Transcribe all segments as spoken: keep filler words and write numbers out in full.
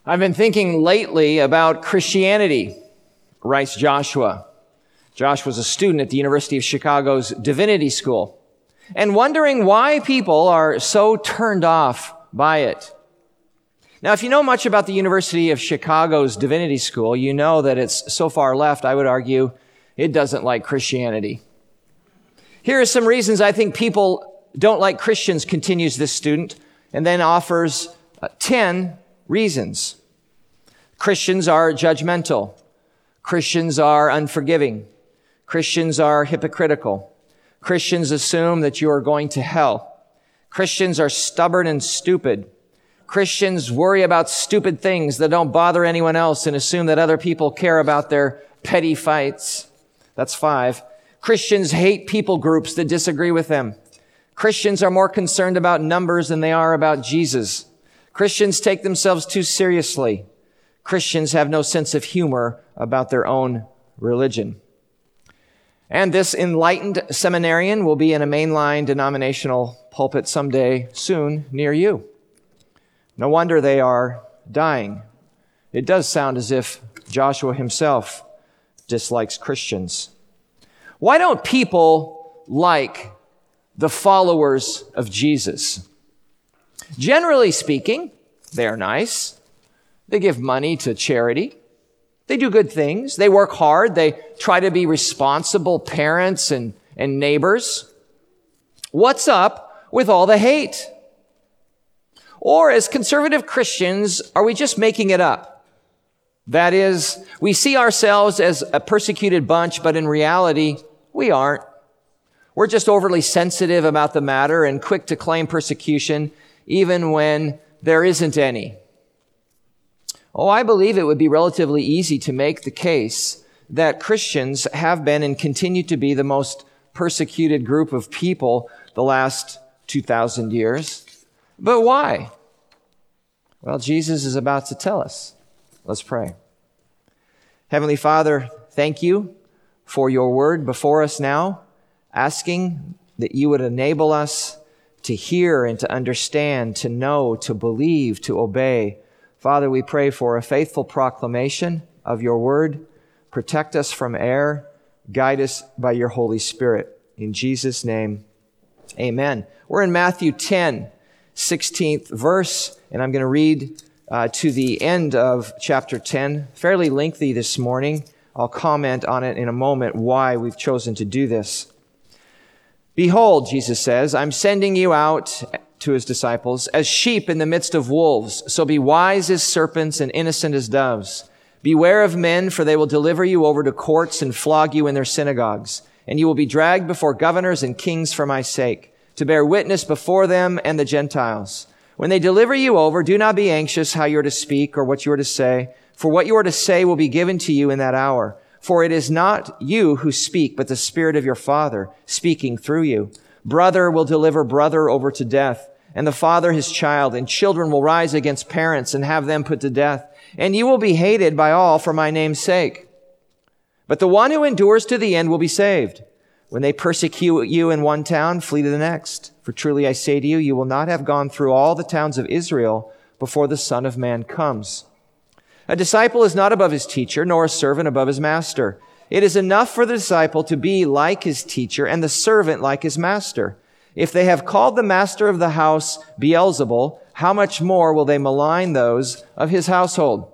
I've been thinking lately about Christianity, writes Joshua. Joshua's a student at the University of Chicago's Divinity School, and wondering why people are so turned off by it. Now, if you know much about the University of Chicago's Divinity School, you know that it's so far left, I would argue, it doesn't like Christianity. Here are some reasons I think people don't like Christians, continues this student, and then offers uh, ten reasons. Christians are judgmental. Christians are unforgiving. Christians are hypocritical. Christians assume that you are going to hell. Christians are stubborn and stupid. Christians worry about stupid things that don't bother anyone else and assume that other people care about their petty fights. That's five. Christians hate people groups that disagree with them. Christians are more concerned about numbers than they are about Jesus. Christians take themselves too seriously. Christians have no sense of humor about their own religion. And this enlightened seminarian will be in a mainline denominational pulpit someday soon near you. No wonder they are dying. It does sound as if Joshua himself dislikes Christians. Why don't people like the followers of Jesus? Generally speaking, they are nice. They give money to charity. They do good things. They work hard. They try to be responsible parents and, and neighbors. What's up with all the hate? Or as conservative Christians, are we just making it up? That is, we see ourselves as a persecuted bunch, but in reality, we aren't. We're just overly sensitive about the matter and quick to claim persecution, even when there isn't any. Oh, I believe it would be relatively easy to make the case that Christians have been and continue to be the most persecuted group of people the last two thousand years. But why? Well, Jesus is about to tell us. Let's pray. Heavenly Father, thank you for your word before us now, asking that you would enable us to hear and to understand, to know, to believe, to obey. Father, we pray for a faithful proclamation of your word. Protect us from error. Guide us by your Holy Spirit. In Jesus' name, amen. We're in Matthew ten, sixteenth verse, and I'm going to read uh, to the end of chapter ten. Fairly lengthy this morning. I'll comment on it in a moment why we've chosen to do this. Behold, Jesus says, I'm sending you out, to his disciples, as sheep in the midst of wolves. So be wise as serpents and innocent as doves. Beware of men, for they will deliver you over to courts and flog you in their synagogues. And you will be dragged before governors and kings for my sake, to bear witness before them and the Gentiles. When they deliver you over, do not be anxious how you are to speak or what you are to say, for what you are to say will be given to you in that hour. For it is not you who speak, but the Spirit of your Father speaking through you. Brother will deliver brother over to death, and the father his child, and children will rise against parents and have them put to death. And you will be hated by all for my name's sake. But the one who endures to the end will be saved. When they persecute you in one town, flee to the next. For truly I say to you, you will not have gone through all the towns of Israel before the Son of Man comes. A disciple is not above his teacher, nor a servant above his master. It is enough for the disciple to be like his teacher and the servant like his master. If they have called the master of the house Beelzebul, how much more will they malign those of his household?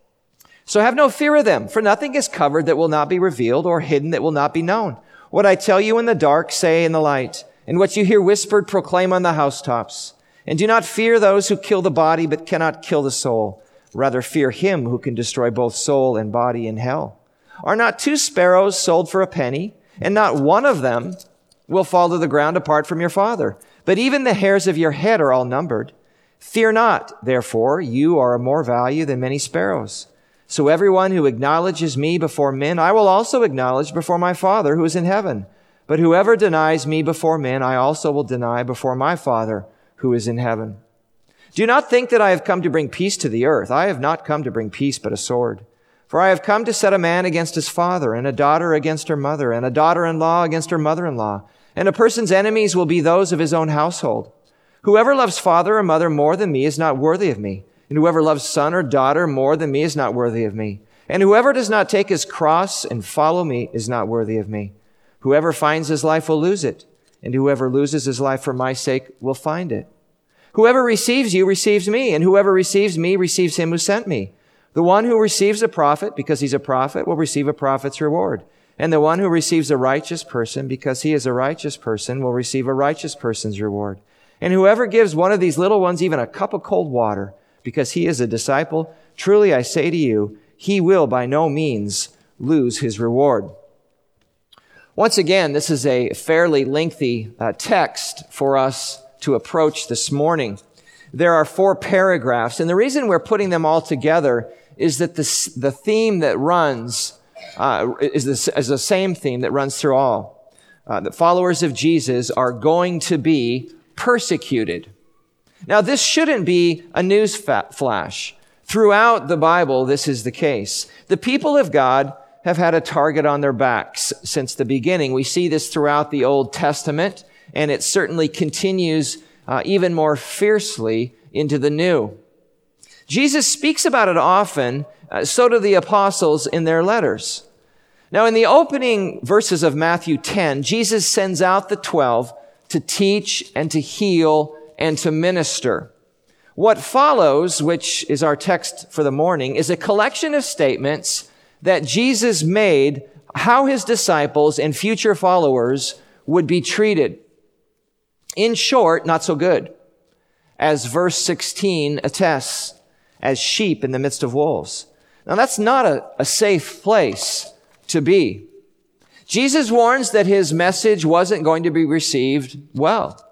So have no fear of them, for nothing is covered that will not be revealed, or hidden that will not be known. What I tell you in the dark, say in the light, and what you hear whispered, proclaim on the housetops. And do not fear those who kill the body, but cannot kill the soul. Rather fear him who can destroy both soul and body in hell. Are not two sparrows sold for a penny, and not one of them will fall to the ground apart from your Father? But even the hairs of your head are all numbered. Fear not, therefore, you are of more value than many sparrows. So everyone who acknowledges me before men, I will also acknowledge before my Father who is in heaven. But whoever denies me before men, I also will deny before my Father who is in heaven. Do not think that I have come to bring peace to the earth. I have not come to bring peace, but a sword. For I have come to set a man against his father, and a daughter against her mother, and a daughter-in-law against her mother-in-law. And a person's enemies will be those of his own household. Whoever loves father or mother more than me is not worthy of me. And whoever loves son or daughter more than me is not worthy of me. And whoever does not take his cross and follow me is not worthy of me. Whoever finds his life will lose it, and whoever loses his life for my sake will find it. Whoever receives you receives me, and whoever receives me receives him who sent me. The one who receives a prophet because he's a prophet will receive a prophet's reward. And the one who receives a righteous person because he is a righteous person will receive a righteous person's reward. And whoever gives one of these little ones even a cup of cold water because he is a disciple, truly I say to you, he will by no means lose his reward. Once again, this is a fairly lengthy uh, text for us to approach this morning. There are four paragraphs, and the reason we're putting them all together is that this, the theme that runs uh, is, this, is the same theme that runs through all. Uh, the followers of Jesus are going to be persecuted. Now, this shouldn't be a news flash. Throughout the Bible, this is the case. The people of God have had a target on their backs since the beginning. We see this throughout the Old Testament, and it certainly continues uh, even more fiercely into the New. Jesus speaks about it often, uh, so do the apostles in their letters. Now, in the opening verses of Matthew ten, Jesus sends out the twelve to teach and to heal and to minister. What follows, which is our text for the morning, is a collection of statements that Jesus made how his disciples and future followers would be treated. In short, not so good. As verse sixteen attests, as sheep in the midst of wolves. Now that's not a, a safe place to be. Jesus warns that his message wasn't going to be received well.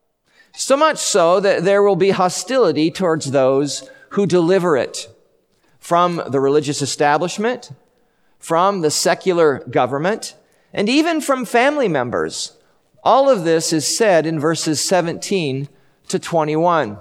So much so that there will be hostility towards those who deliver it from the religious establishment, from the secular government, and even from family members. All of this is said in verses seventeen to twenty-one.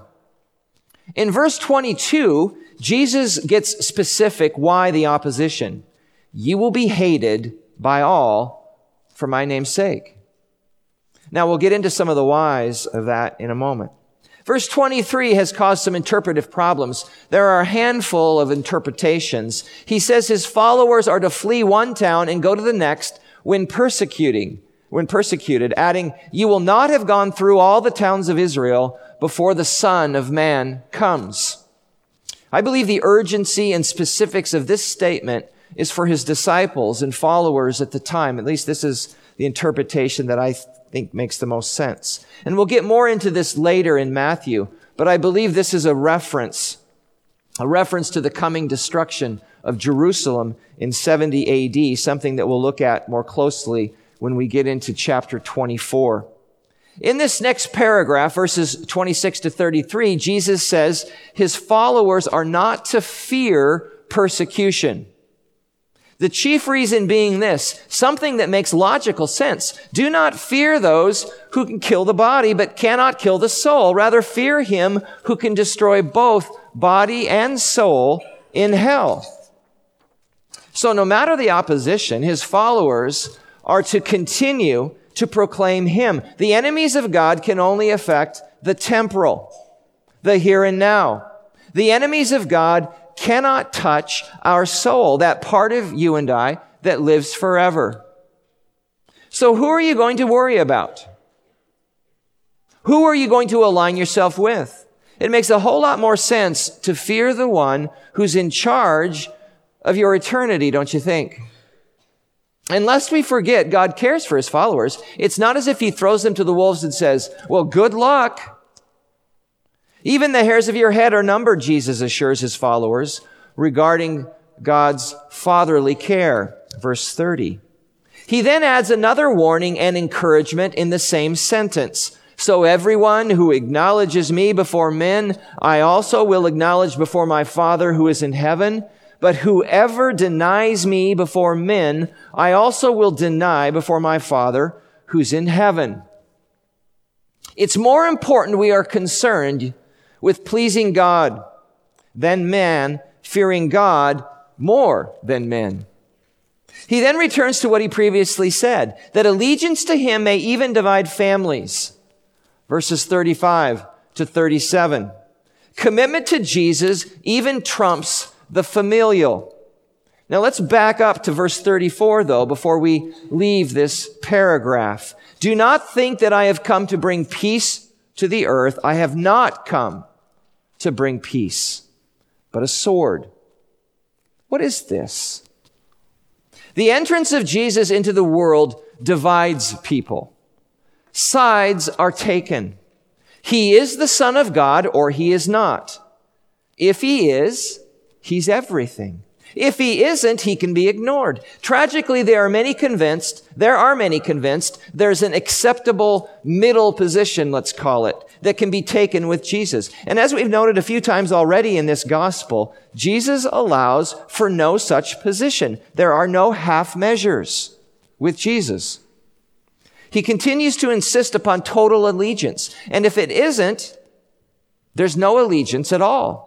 In verse twenty-two, Jesus gets specific why the opposition. You will be hated by all for my name's sake. Now, we'll get into some of the whys of that in a moment. Verse twenty-three has caused some interpretive problems. There are a handful of interpretations. He says his followers are to flee one town and go to the next when persecuting, when persecuted, adding, you will not have gone through all the towns of Israel before the Son of Man comes. I believe the urgency and specifics of this statement is for his disciples and followers at the time. At least this is the interpretation that I think makes the most sense. And we'll get more into this later in Matthew, but I believe this is a reference, a reference to the coming destruction of Jerusalem in seventy A D, something that we'll look at more closely when we get into chapter twenty-four. In this next paragraph, verses twenty-six to thirty-three, Jesus says his followers are not to fear persecution. The chief reason being this, something that makes logical sense. Do not fear those who can kill the body, but cannot kill the soul. Rather, fear him who can destroy both body and soul in hell. So no matter the opposition, his followers are to continue to proclaim him. The enemies of God can only affect the temporal, the here and now. The enemies of God cannot touch our soul, that part of you and I that lives forever. So who are you going to worry about? Who are you going to align yourself with? It makes a whole lot more sense to fear the one who's in charge of your eternity, don't you think? And lest we forget, God cares for his followers. It's not as if he throws them to the wolves and says, well, good luck. Even the hairs of your head are numbered, Jesus assures his followers regarding God's fatherly care. Verse thirty. He then adds another warning and encouragement in the same sentence. So everyone who acknowledges me before men, I also will acknowledge before my Father who is in heaven. But whoever denies me before men, I also will deny before my Father who's in heaven. It's more important we are concerned with pleasing God than man, fearing God more than men. He then returns to what he previously said, that allegiance to him may even divide families. Verses thirty-five to thirty-seven. Commitment to Jesus even trumps the familial. Now let's back up to verse thirty-four, though, before we leave this paragraph. Do not think that I have come to bring peace to the earth. I have not come to bring peace, but a sword. What is this? The entrance of Jesus into the world divides people. Sides are taken. He is the Son of God or he is not. If he is, he's everything. If he isn't, he can be ignored. Tragically, there are many convinced, there are many convinced, there's an acceptable middle position, let's call it, that can be taken with Jesus. And as we've noted a few times already in this gospel, Jesus allows for no such position. There are no half measures with Jesus. He continues to insist upon total allegiance. And if it isn't, there's no allegiance at all.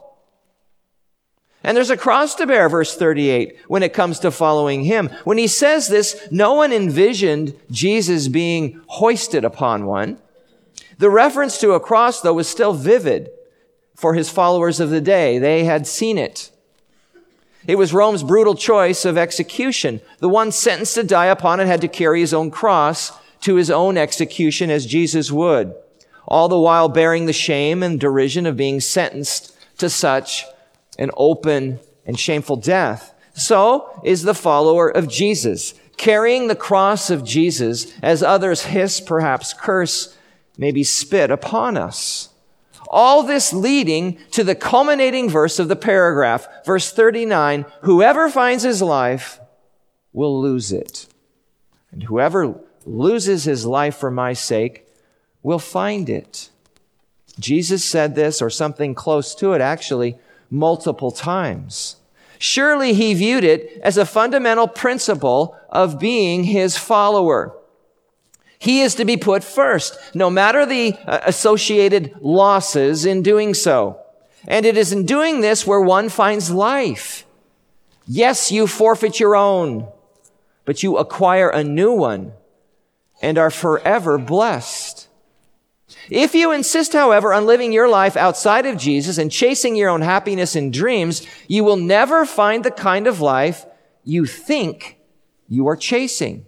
And there's a cross to bear, verse thirty-eight, when it comes to following him. When he says this, no one envisioned Jesus being hoisted upon one. The reference to a cross, though, was still vivid for his followers of the day. They had seen it. It was Rome's brutal choice of execution. The one sentenced to die upon it had to carry his own cross to his own execution as Jesus would, all the while bearing the shame and derision of being sentenced to such an open and shameful death. So is the follower of Jesus, carrying the cross of Jesus as others hiss, perhaps curse, maybe spit upon us. All this leading to the culminating verse of the paragraph, verse thirty-nine, whoever finds his life will lose it. And whoever loses his life for my sake will find it. Jesus said this, or something close to it actually, multiple times. Surely he viewed it as a fundamental principle of being his follower. He is to be put first, no matter the uh, associated losses in doing so. And it is in doing this where one finds life. Yes, you forfeit your own, but you acquire a new one and are forever blessed. If you insist, however, on living your life outside of Jesus and chasing your own happiness and dreams, you will never find the kind of life you think you are chasing.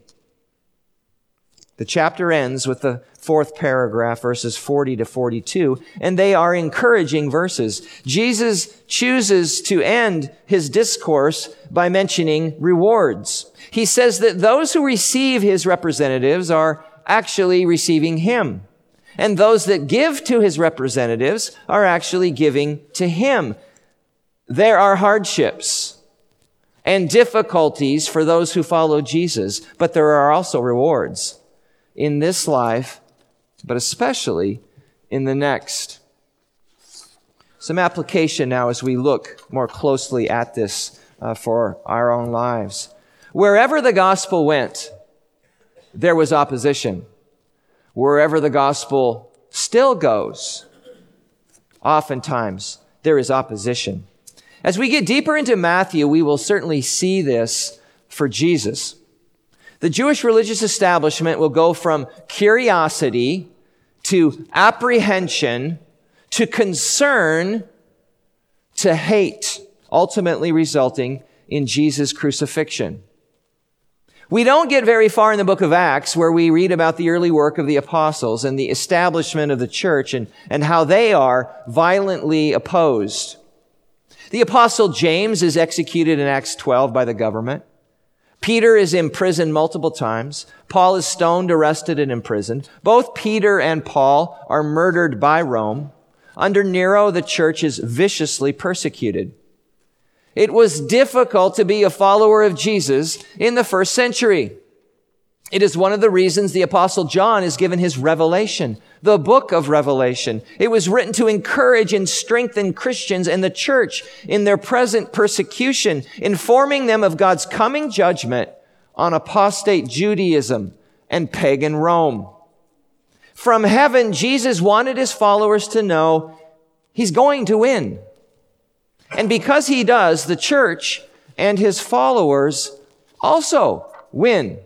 The chapter ends with the fourth paragraph, verses forty to forty-two, and they are encouraging verses. Jesus chooses to end his discourse by mentioning rewards. He says that those who receive his representatives are actually receiving him. And those that give to his representatives are actually giving to him. There are hardships and difficulties for those who follow Jesus, but there are also rewards in this life, but especially in the next. Some application now as we look more closely at this uh, for our own lives. Wherever the gospel went, there was opposition. Wherever the gospel still goes, oftentimes there is opposition. As we get deeper into Matthew, we will certainly see this for Jesus. The Jewish religious establishment will go from curiosity to apprehension to concern to hate, ultimately resulting in Jesus' crucifixion. We don't get very far in the book of Acts where we read about the early work of the apostles and the establishment of the church and, and how they are violently opposed. The apostle James is executed in Acts twelve by the government. Peter is imprisoned multiple times. Paul is stoned, arrested, and imprisoned. Both Peter and Paul are murdered by Rome. Under Nero, the church is viciously persecuted. It was difficult to be a follower of Jesus in the first century. It is one of the reasons the Apostle John is given his Revelation, the book of Revelation. It was written to encourage and strengthen Christians and the church in their present persecution, informing them of God's coming judgment on apostate Judaism and pagan Rome. From heaven, Jesus wanted his followers to know he's going to win. And because he does, the church and his followers also win.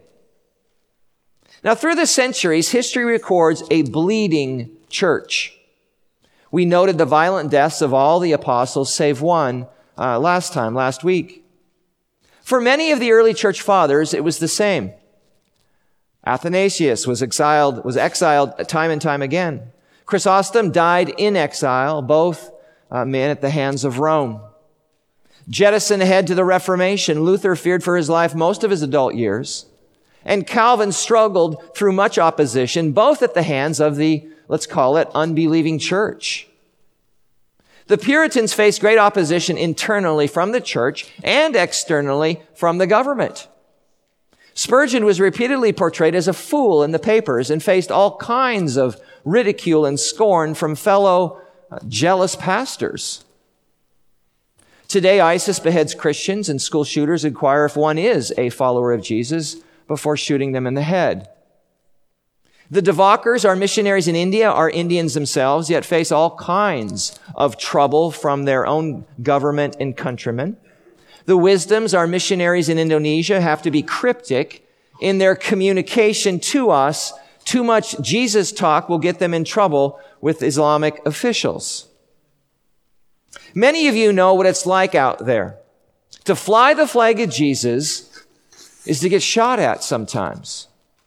Now, through the centuries, history records a bleeding church. We noted the violent deaths of all the apostles save one uh, last time, last week. For many of the early church fathers, it was the same. Athanasius was exiled, was exiled time and time again. Chrysostom died in exile, both uh, men at the hands of Rome. Jettisoned ahead to the Reformation, Luther feared for his life most of his adult years. And Calvin struggled through much opposition, both at the hands of the, let's call it, unbelieving church. The Puritans faced great opposition internally from the church and externally from the government. Spurgeon was repeatedly portrayed as a fool in the papers and faced all kinds of ridicule and scorn from fellow uh, jealous pastors. Today, ISIS beheads Christians, and school shooters inquire if one is a follower of Jesus before shooting them in the head. The Devakars, our missionaries in India, are Indians themselves, yet face all kinds of trouble from their own government and countrymen. The Wisdoms, our missionaries in Indonesia, have to be cryptic in their communication to us. Too much Jesus talk will get them in trouble with Islamic officials. Many of you know what it's like out there. To fly the flag of Jesus is to get shot at sometimes.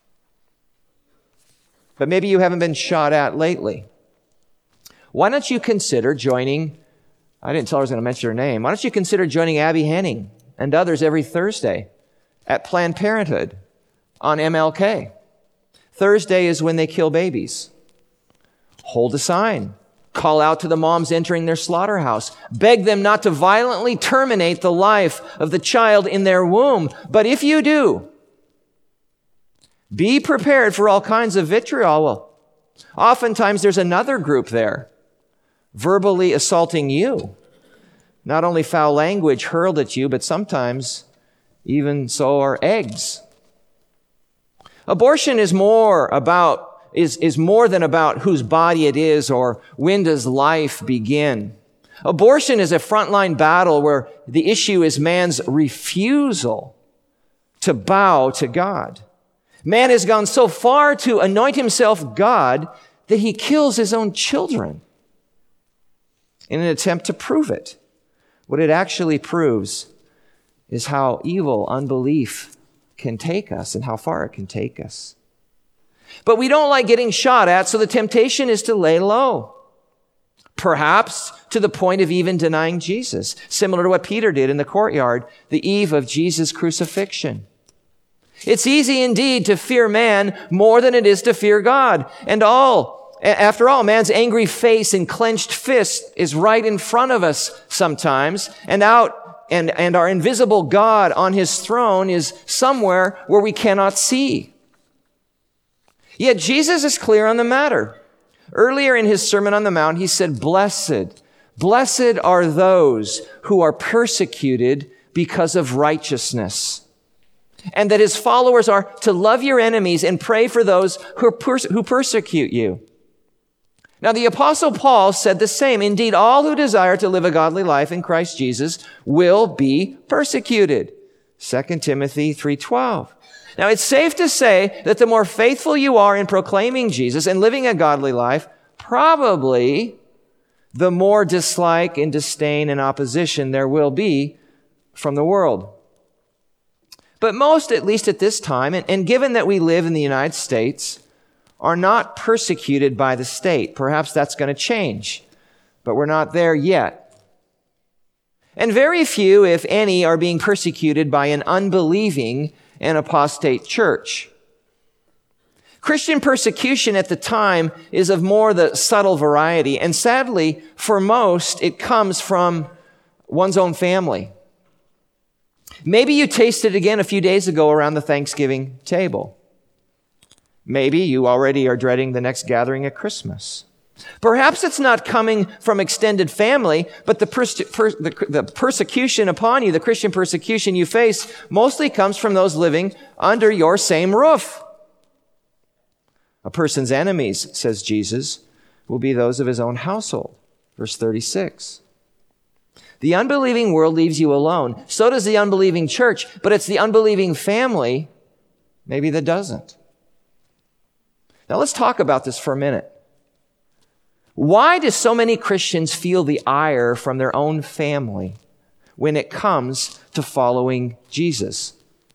But maybe you haven't been shot at lately. Why don't you consider joining, I didn't tell her I was going to mention her name, why don't you consider joining Abby Henning and others every Thursday at Planned Parenthood on M L K. Thursday is when they kill babies. Hold a sign. Call out to the moms entering their slaughterhouse. Beg them not to violently terminate the life of the child in their womb. But if you do, be prepared for all kinds of vitriol. Oftentimes there's another group there, verbally assaulting you. Not only foul language hurled at you, but sometimes even so are eggs. Abortion is more about Is, is more than about whose body it is or when does life begin. Abortion is a frontline battle where the issue is man's refusal to bow to God. Man has gone so far to anoint himself God that he kills his own children in an attempt to prove it. What it actually proves is how evil unbelief can take us and how far it can take us. But we don't like getting shot at, so the temptation is to lay low. Perhaps to the point of even denying Jesus, similar to what Peter did in the courtyard the eve of Jesus' crucifixion. It's easy indeed to fear man more than it is to fear God. And all, after all, man's angry face and clenched fist is right in front of us sometimes, and out and, and our invisible God on his throne is somewhere where we cannot see. Yet Jesus is clear on the matter. Earlier in his Sermon on the Mount, he said, Blessed, blessed are those who are persecuted because of righteousness. And that his followers are to love your enemies and pray for those who, perse- who persecute you. Now, the Apostle Paul said the same. Indeed, all who desire to live a godly life in Christ Jesus will be persecuted. Second Timothy three twelve. Now, it's safe to say that the more faithful you are in proclaiming Jesus and living a godly life, probably the more dislike and disdain and opposition there will be from the world. But most, at least at this time, and, and given that we live in the United States, are not persecuted by the state. Perhaps that's going to change, but we're not there yet. And very few, if any, are being persecuted by an unbelieving and apostate church. Christian persecution at the time is of more the subtle variety, and sadly, for most, it comes from one's own family. Maybe you tasted it again a few days ago around the Thanksgiving table. Maybe you already are dreading the next gathering at Christmas. Perhaps it's not coming from extended family, but the, pers- per- the, the persecution upon you, the Christian persecution you face, mostly comes from those living under your same roof. A person's enemies, says Jesus, will be those of his own household. Verse thirty-six. The unbelieving world leaves you alone. So does the unbelieving church, but it's the unbelieving family, maybe, that doesn't. Now let's talk about this for a minute. Why do so many Christians feel the ire from their own family when it comes to following Jesus?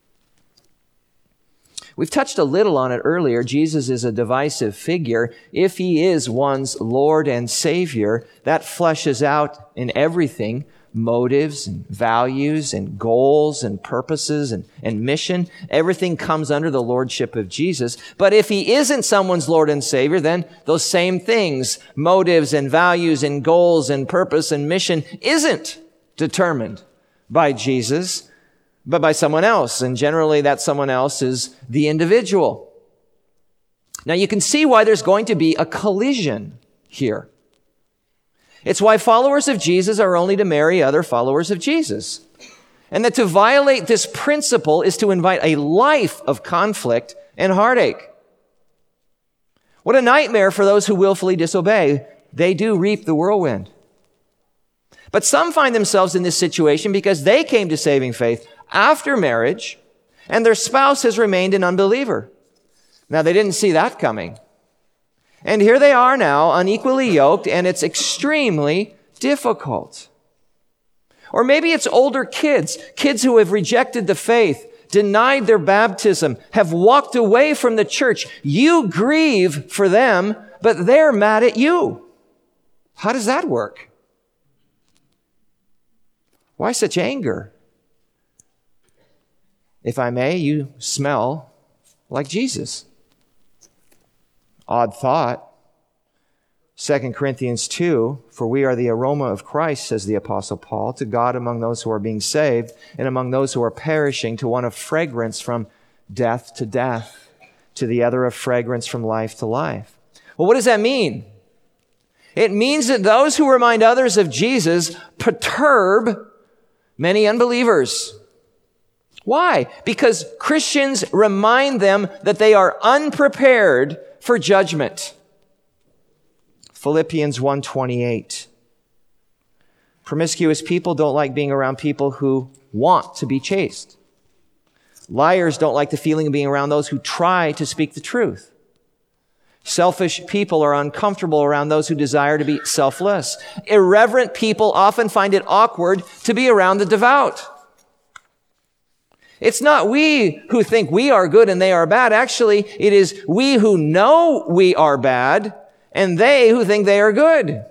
We've touched a little on it earlier. Jesus is a divisive figure. If he is one's Lord and Savior, that fleshes out in everything, motives and values and goals and purposes and, and mission. Everything comes under the lordship of Jesus. But if he isn't someone's Lord and Savior, then those same things, motives and values and goals and purpose and mission, isn't determined by Jesus, but by someone else. And generally that someone else is the individual. Now you can see why there's going to be a collision here. It's why followers of Jesus are only to marry other followers of Jesus. And that to violate this principle is to invite a life of conflict and heartache. What a nightmare for those who willfully disobey. They do reap the whirlwind. But some find themselves in this situation because they came to saving faith after marriage, and their spouse has remained an unbeliever. Now, they didn't see that coming. And here they are now, unequally yoked, and it's extremely difficult. Or maybe it's older kids, kids who have rejected the faith, denied their baptism, have walked away from the church. You grieve for them, but they're mad at you. How does that work? Why such anger? If I may, you smell like Jesus. Odd thought. Second Corinthians two, for we are the aroma of Christ, says the Apostle Paul, to God among those who are being saved and among those who are perishing, to one of fragrance from death to death, to the other of fragrance from life to life. Well, what does that mean? It means that those who remind others of Jesus perturb many unbelievers. Why? Because Christians remind them that they are unprepared for judgment. Philippians one twenty-eight. Promiscuous people don't like being around people who want to be chaste. Liars don't like the feeling of being around those who try to speak the truth. Selfish people are uncomfortable around those who desire to be selfless. Irreverent people often find it awkward to be around the devout. It's not we who think we are good and they are bad. Actually, it is we who know we are bad and they who think they are good.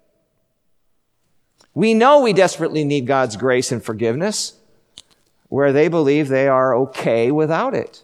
We know we desperately need God's grace and forgiveness, where they believe they are okay without it.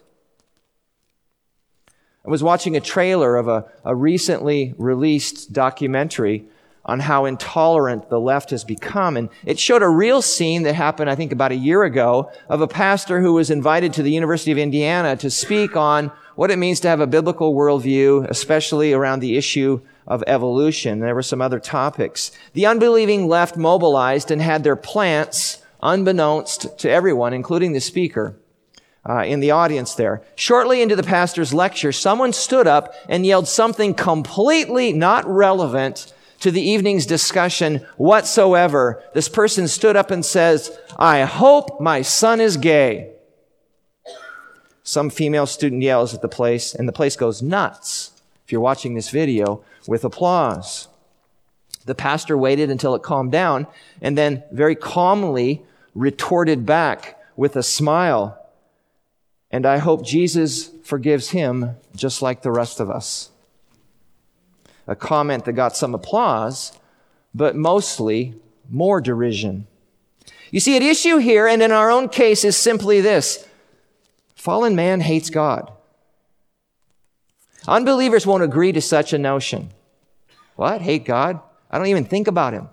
I was watching a trailer of a, a recently released documentary on how intolerant the left has become. And it showed a real scene that happened, I think, about a year ago of a pastor who was invited to the University of Indiana to speak on what it means to have a biblical worldview, especially around the issue of evolution. There were some other topics. The unbelieving left mobilized and had their plants, unbeknownst to everyone, including the speaker, uh, in the audience there. Shortly into the pastor's lecture, someone stood up and yelled something completely not relevant to the evening's discussion whatsoever. This person stood up and says, "I hope my son is gay." Some female student yells at the place, and the place goes nuts, if you're watching this video, with applause. The pastor waited until it calmed down, and then very calmly retorted back with a smile, "And I hope Jesus forgives him just like the rest of us." A comment that got some applause, but mostly more derision. You see, at issue here and in our own case is simply this: fallen man hates God. Unbelievers won't agree to such a notion. What? Hate God? I don't even think about him.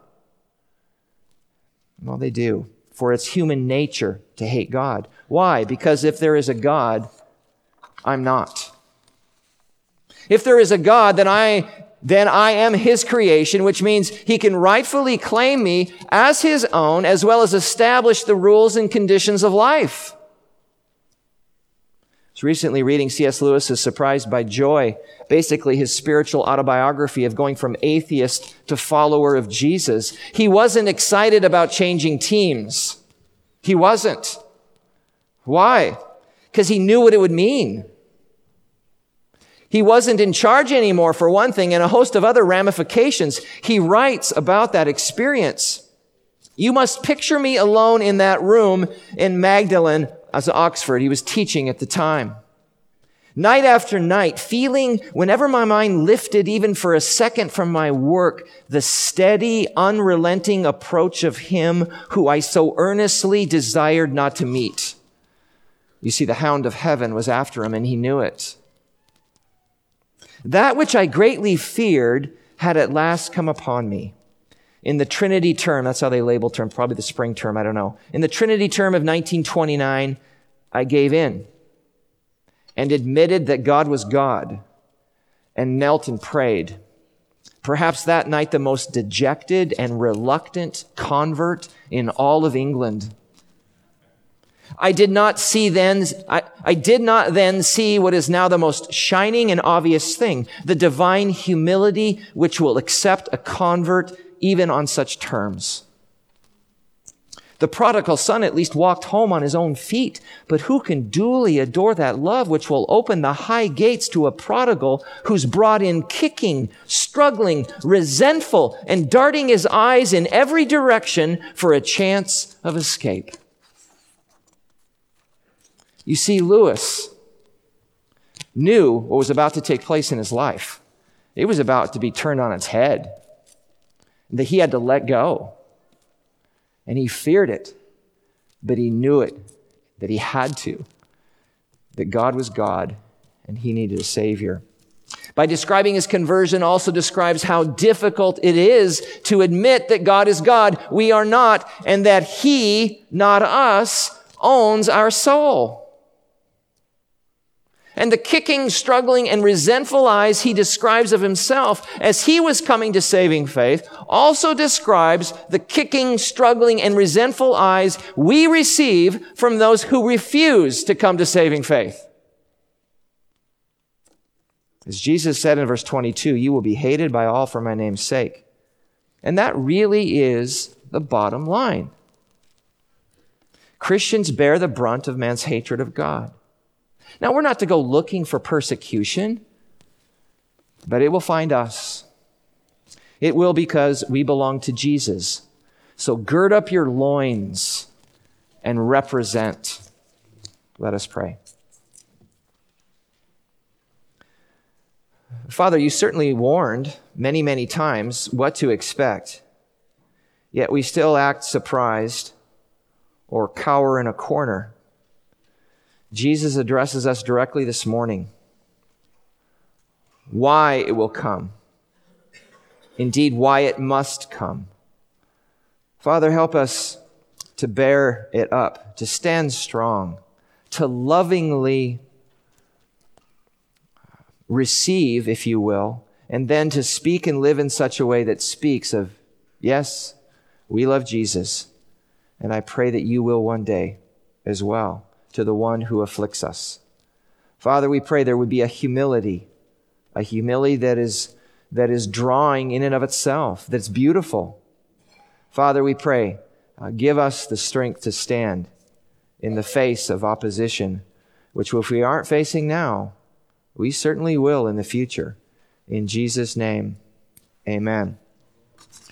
Well, they do, for it's human nature to hate God. Why? Because if there is a God, I'm not. If there is a God, then I then I am his creation, which means he can rightfully claim me as his own, as well as establish the rules and conditions of life. I was recently reading C S Lewis's Surprised by Joy, basically his spiritual autobiography of going from atheist to follower of Jesus. He wasn't excited about changing teams. He wasn't. Why? Because he knew what it would mean. He wasn't in charge anymore, for one thing, and a host of other ramifications. He writes about that experience. You must picture me alone in that room in Magdalen, as Oxford. He was teaching at the time. Night after night, feeling, whenever my mind lifted even for a second from my work, the steady, unrelenting approach of him who I so earnestly desired not to meet. You see, the hound of heaven was after him, and he knew it. That which I greatly feared had at last come upon me. In the Trinity term, that's how they label term, probably the spring term, I don't know. In the Trinity term of nineteen twenty-nine, I gave in and admitted that God was God and knelt and prayed. Perhaps that night the most dejected and reluctant convert in all of England. I did not see then, I, I did not then see what is now the most shining and obvious thing, the divine humility which will accept a convert even on such terms. The prodigal son at least walked home on his own feet, but who can duly adore that love which will open the high gates to a prodigal who's brought in kicking, struggling, resentful, and darting his eyes in every direction for a chance of escape? You see, Lewis knew what was about to take place in his life. It was about to be turned on its head, that he had to let go. And he feared it, but he knew it, that he had to, that God was God and he needed a Savior. By describing his conversion, also describes how difficult it is to admit that God is God, we are not, and that he, not us, owns our soul. And the kicking, struggling, and resentful eyes he describes of himself as he was coming to saving faith also describes the kicking, struggling, and resentful eyes we receive from those who refuse to come to saving faith. As Jesus said in verse twenty-two, you will be hated by all for my name's sake. And that really is the bottom line. Christians bear the brunt of man's hatred of God. Now, we're not to go looking for persecution, but it will find us. It will because we belong to Jesus. So gird up your loins and represent. Let us pray. Father, you certainly warned many, many times what to expect, yet we still act surprised or cower in a corner. Jesus addresses us directly this morning. Why it will come. Indeed, why it must come. Father, help us to bear it up, to stand strong, to lovingly receive, if you will, and then to speak and live in such a way that speaks of, yes, we love Jesus, and I pray that you will one day as well, to the one who afflicts us. Father, we pray there would be a humility, a humility that is, that is drawing in and of itself, that's beautiful. Father, we pray, uh, give us the strength to stand in the face of opposition, which if we aren't facing now, we certainly will in the future. In Jesus' name, amen.